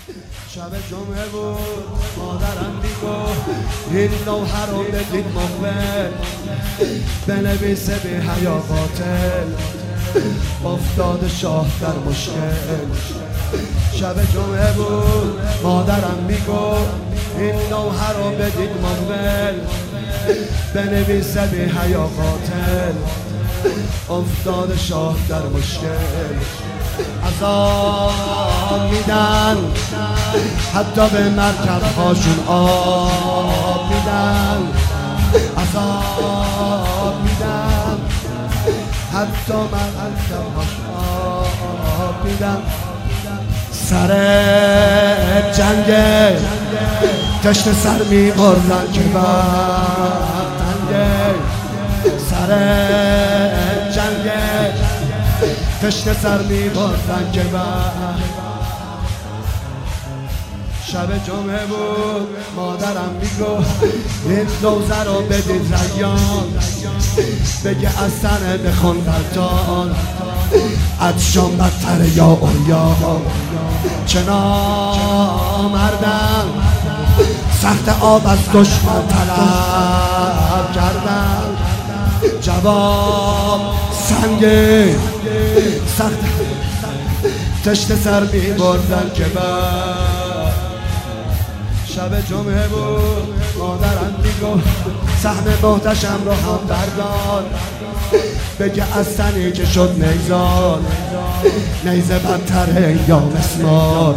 شب جمعه بود مادرم میگفت این لوحه رو بدید مقبل بنویسه بی حیا قاتل افتاد شاه در مشکل. شب جمعه بود مادرم میگفت این لوحه رو بدید مقبل بنویسه بی حیا قاتل افتاد شاه در مشکل. عذاب میدن حتی به مرکب هاشون آب میدن، عذاب میدن حتی مرکب هاشون آب میدن. سر جنگ تشت سر میبردن که برتنگه، سر جنگ تشت سر میبردن که شب جمعه بود مادرم میگفت این روزه رو بدید ریان بگه از سنه بخون قلتان عطشان بدتر یا اوریا چه نامردن سخت آب از دشمن طلب کردن جواب سنگه سخت تشت سر می بردن که شب جمعه بود مادرم میگفت سهم محتشم رو هم بردار بگه از سنی که شد نیزان نیزه بدتره یا مسمار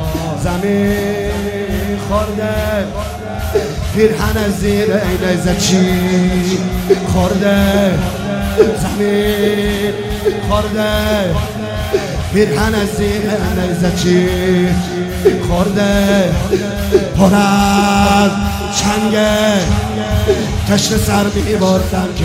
زمین خورده پیرهن زیر نیزه چی خورده زمین خورده پیرهن زیر نیزه چی خورده پر از چنگه تشت سر میبردن که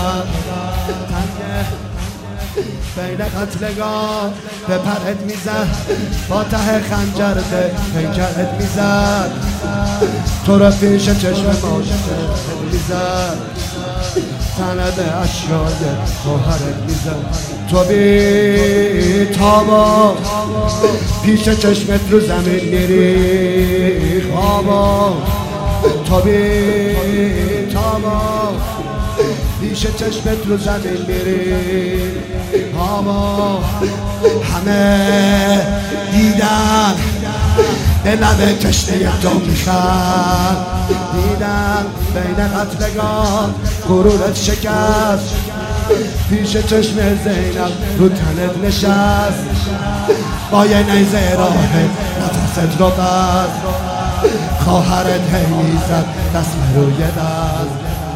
بین قتلگاه به پرت میزد با ته خنجر به پیکرت میزد تو را پیش چشم ماشت میزد سند اشیای خوهرت میزد تو بی تابا پیش چشمت رو زمین میری خوابا تو بی تابا پیش چشمت رو زمین میری هاما همه دیدن به لبه تشنه تو میخند دیدن بین قتلگاه غرورت شکست پیش چشم زینب رو تنت نشست با یه نیزه راه نفست رو بست خواهرت هی میزد دست روی دست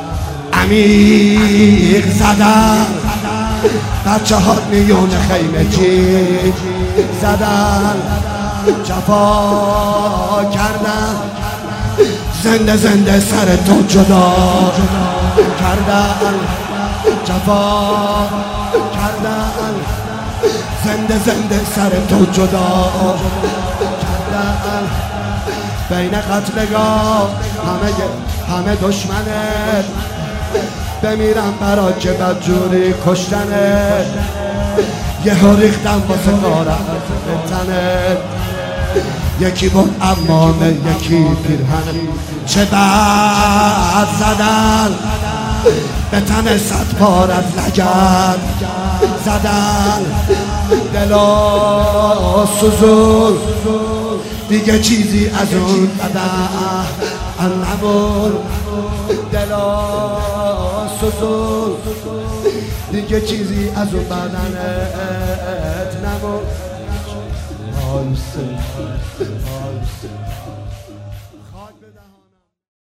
عمیق زدن بچه ها میون خیمه چی زدن جفا کردن زنده زنده سر تو جدا کردن جفا کردن زنده زنده سر تو جدا کردن بین قتلگاه همه دشمنت بمیرم برا که بدجوری کشتنت یه ها ریختم واسه قارت تنت یکی بود امامه یکی پیرهن چه بد زدن به تن صد پارت لگد زدن دلا سوزون دیگه چیزی از اون بدن نبود دلا سوزون دیگه چیزی از اون بدنت نبود